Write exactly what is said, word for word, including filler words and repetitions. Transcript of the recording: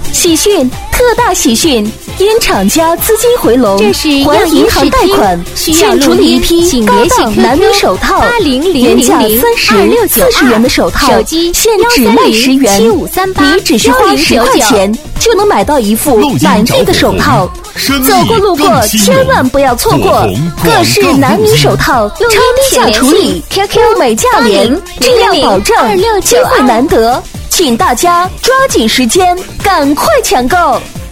喜讯，特大喜讯！因厂家资金回笼， 这是还银行贷款，现处理一批高档男女手套，原价三十、四十元的手套， 手机现只卖十元， 七五三八， 你只需花十块钱就能买到一副满意的手套。走过路过千万不要错过，各式男女手套超低价处理，物美价廉，质量保证，机会难得，请大家抓紧时间，赶快抢购。